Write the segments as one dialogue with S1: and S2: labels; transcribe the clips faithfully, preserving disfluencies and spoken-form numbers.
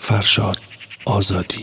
S1: فرشاد آزادی.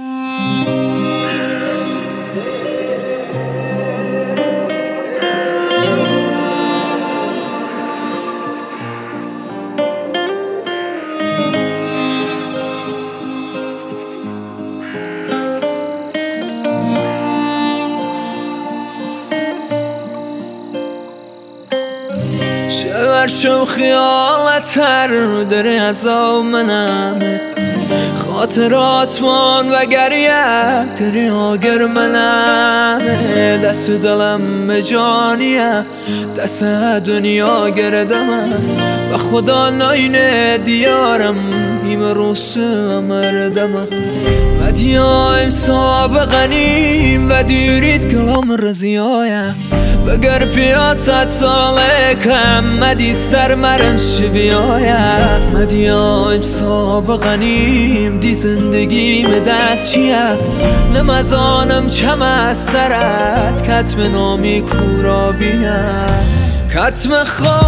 S2: شو خیالت هر در ازا منم خاطرات من و گریه دری آگر منم دست و دلم جانیه دست دنیا گردم و خدا ناینه دیارم ایم روسو مردم مدیایم سابقنیم و دیرید کلام رزیایه بگر پیاست ساله کم مدی سر مرن شویایه مدیایم سابقنیم دی زندگیم دست چیه نمزانم چم از سرت کتم نامی کورا بیه کتم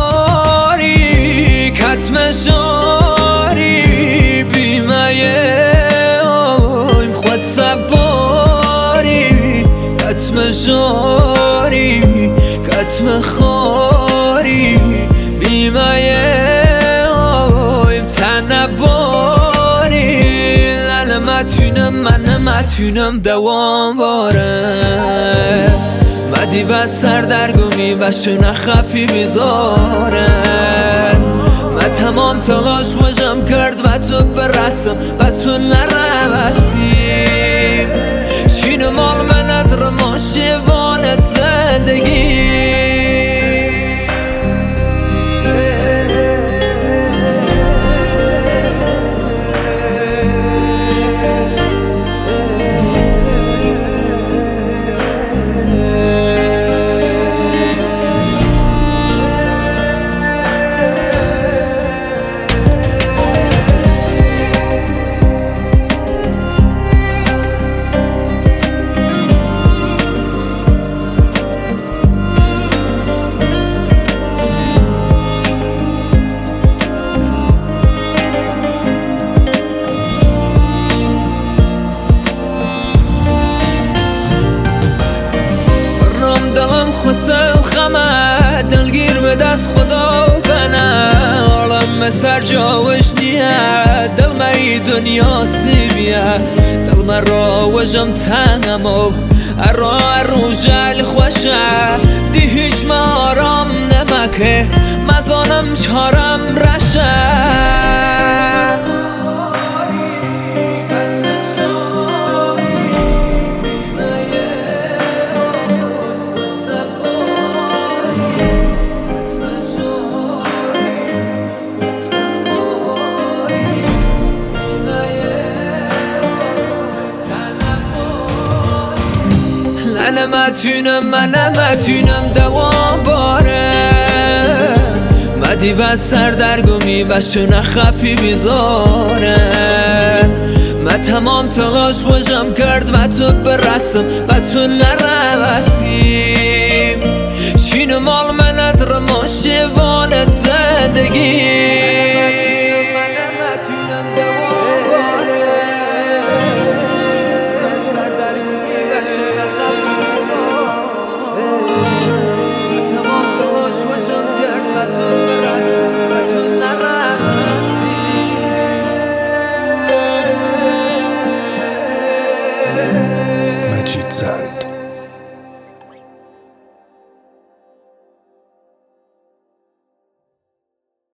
S2: خاری کتم شاری بیمه اویم خود سباری کتم شاری کتم خاری بیمه اویم تنباری لن متونم من متونم دوام باره مدی و سردرگمی و شنه خفی بیزاره من تمام تلاش خوشم کرد و تو برسم و تو نروسیم چین مال منت رو ما شوانت زندگی خودسم خمه دلگیر به دست خدا بنه عالم سر جاوش نیه دل مری دنیا سیبیه دل من را وجم تنم و ارا ارو جل خوشه دی هیچ ما آرام نمکه مزانم چارم رشه من متونم من متونم دوام باره مدی و سردرگمی و شنه خفی بیزاره من تمام تلاش خوشم کرد و تو برسم و تو نروسیم چین مال منت رو ما شوانت زندگی
S1: مجید زند.